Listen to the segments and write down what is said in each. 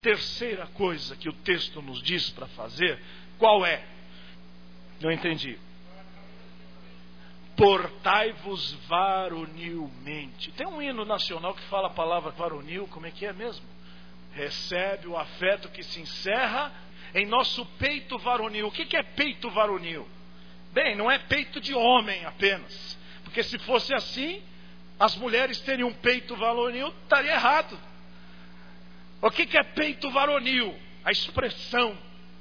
Terceira coisa que o texto nos diz para fazer, qual é? Não entendi. Portai-vos varonilmente. Tem um hino nacional que fala a palavra varonil, como é que é mesmo? Recebe o afeto que se encerra em nosso peito varonil. O que é peito varonil? Bem, não é peito de homem apenas. Porque se fosse assim, as mulheres teriam um peito varonil, estaria errado. O que é peito varonil? A expressão.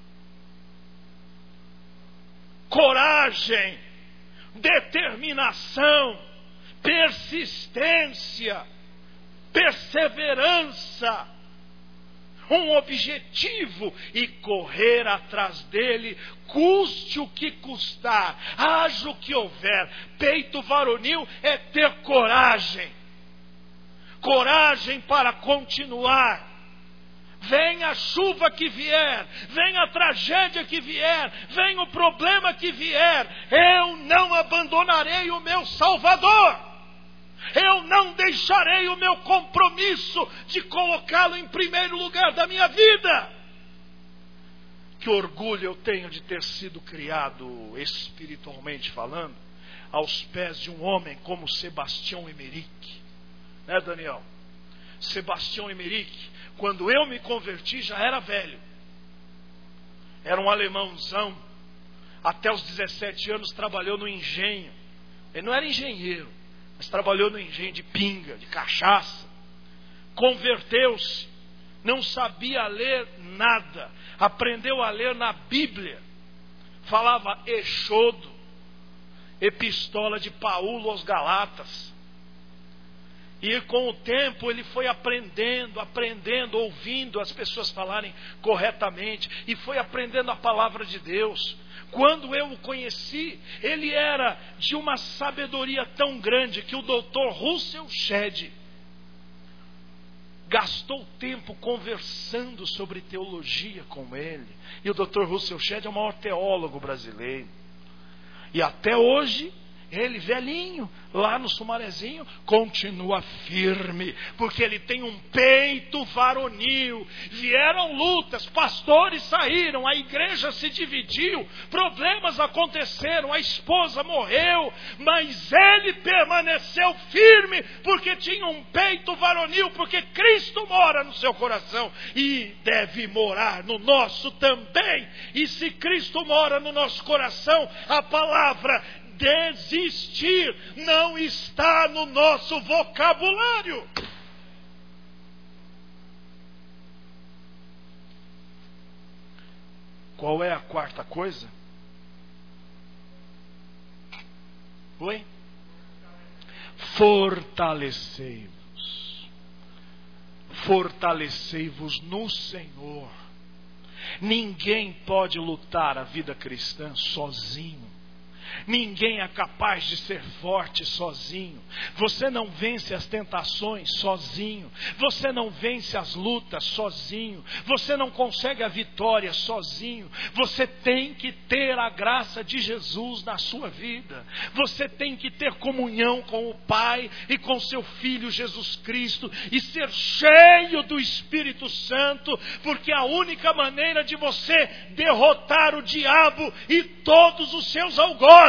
Coragem, determinação, persistência, perseverança, um objetivo e correr atrás dele, custe o que custar, haja o que houver. Peito varonil é ter coragem, coragem para continuar. Venha a chuva que vier, venha a tragédia que vier, venha o problema que vier, eu não abandonarei o meu Salvador. Eu não deixarei o meu compromisso de colocá-lo em primeiro lugar da minha vida. Que orgulho eu tenho de ter sido criado, espiritualmente falando, aos pés de um homem como Sebastião Emerick. Né, Daniel? Sebastião Emerick, quando eu me converti, já era velho. Era um alemãozão. Até os 17 anos trabalhou no engenho. Ele não era engenheiro, mas trabalhou no engenho de pinga, de cachaça. Converteu-se. Não sabia ler nada. Aprendeu a ler na Bíblia. Falava Êxodo, Epístola de Paulo aos Galatas. E com o tempo ele foi aprendendo, ouvindo as pessoas falarem corretamente. E foi aprendendo a palavra de Deus. Quando eu o conheci, ele era de uma sabedoria tão grande que o Dr. Russell Shedd gastou tempo conversando sobre teologia com ele. E o Dr. Russell Shedd é o maior teólogo brasileiro. E até hoje, ele velhinho, lá no Sumarezinho, continua firme, porque ele tem um peito varonil. Vieram lutas, pastores saíram, a igreja se dividiu, problemas aconteceram, a esposa morreu, mas ele permaneceu firme, porque tinha um peito varonil, porque Cristo mora no seu coração, e deve morar no nosso também. E se Cristo mora no nosso coração, a palavra desistir não está no nosso vocabulário. Qual é a quarta coisa? Oi? Fortalecei-vos. Fortalecei-vos no Senhor. Ninguém pode lutar a vida cristã sozinho. Ninguém é capaz de ser forte sozinho. Você não vence as tentações sozinho. Você não vence as lutas sozinho. Você não consegue a vitória sozinho. Você tem que ter a graça de Jesus na sua vida. Você tem que ter comunhão com o Pai e com seu Filho Jesus Cristo e ser cheio do Espírito Santo, porque a única maneira de você derrotar o diabo e todos os seus algozes,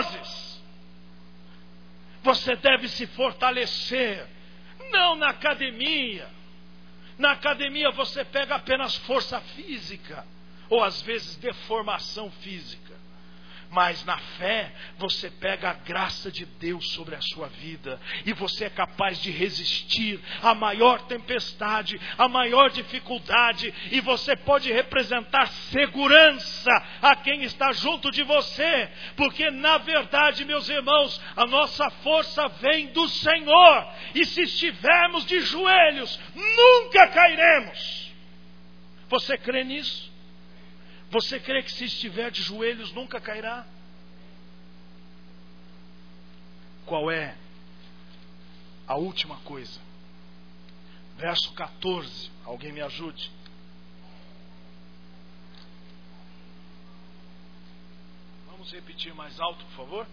você deve se fortalecer, não na academia. Na academia você pega apenas força física, ou às vezes deformação física. Mas na fé, você pega a graça de Deus sobre a sua vida. E você é capaz de resistir à maior tempestade, à maior dificuldade. E você pode representar segurança a quem está junto de você. Porque na verdade, meus irmãos, a nossa força vem do Senhor. E se estivermos de joelhos, nunca cairemos. Você crê nisso? Você crê que se estiver de joelhos nunca cairá? Qual é a última coisa? Verso 14. Alguém me ajude. Vamos repetir mais alto, por favor?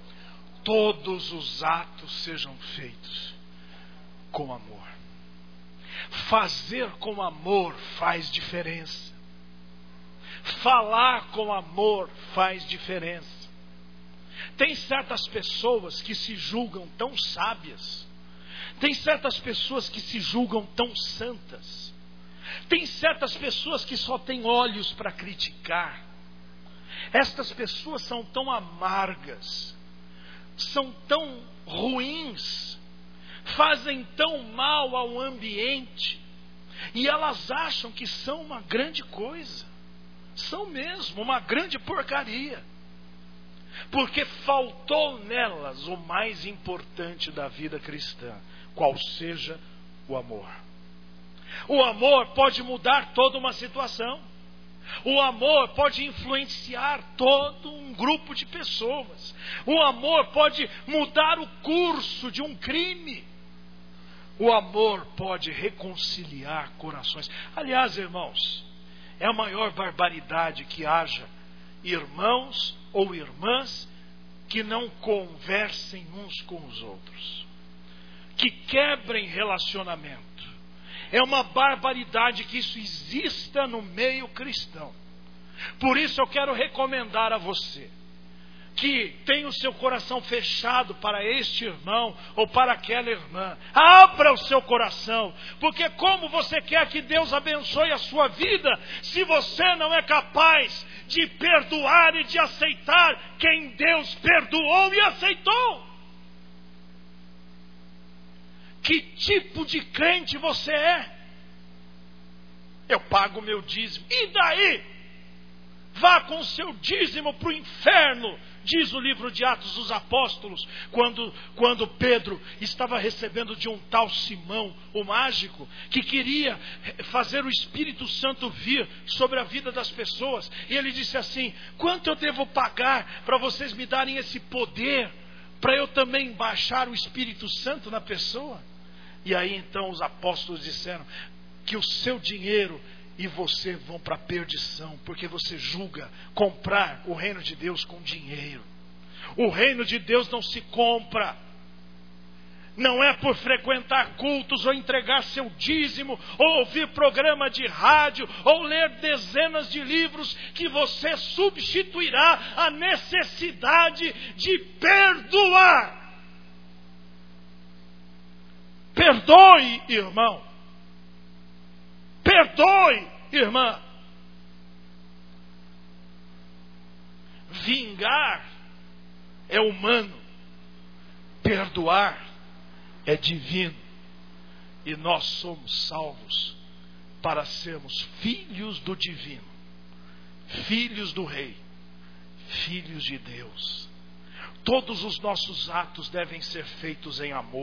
Todos os atos sejam feitos com amor. Fazer com amor faz diferença. Falar com amor faz diferença. Tem certas pessoas que se julgam tão sábias. Tem certas pessoas que se julgam tão santas. Tem certas pessoas que só têm olhos para criticar. Estas pessoas são tão amargas, são tão ruins, fazem tão mal ao ambiente, e elas acham que são uma grande coisa. São mesmo uma grande porcaria, porque faltou nelas o mais importante da vida cristã, qual seja o amor. O amor pode mudar toda uma situação. O amor pode influenciar todo um grupo de pessoas. O amor pode mudar o curso de um crime. O amor pode reconciliar corações. Aliás, irmãos, é a maior barbaridade que haja irmãos ou irmãs que não conversem uns com os outros, que quebrem relacionamento. É uma barbaridade que isso exista no meio cristão. Por isso eu quero recomendar a você que tem o seu coração fechado para este irmão ou para aquela irmã. Abra o seu coração, porque como você quer que Deus abençoe a sua vida se você não é capaz de perdoar e de aceitar quem Deus perdoou e aceitou? Que tipo de crente você é? Eu pago o meu dízimo. E daí? Vá com o seu dízimo para o inferno, diz o livro de Atos dos Apóstolos, quando Pedro estava recebendo de um tal Simão, o mágico, que queria fazer o Espírito Santo vir sobre a vida das pessoas. E ele disse assim: quanto eu devo pagar para vocês me darem esse poder, para eu também baixar o Espírito Santo na pessoa? E aí então os apóstolos disseram que o seu dinheiro e você vão para a perdição, porque você julga comprar o reino de Deus com dinheiro. O reino de Deus não se compra. Não é por frequentar cultos ou entregar seu dízimo ou ouvir programa de rádio ou ler dezenas de livros que você substituirá a necessidade de perdoar. Perdoe, irmão. Perdoe, irmã. Vingar é humano. Perdoar é divino. E nós somos salvos para sermos filhos do divino, filhos do Rei, filhos de Deus. Todos os nossos atos devem ser feitos em amor.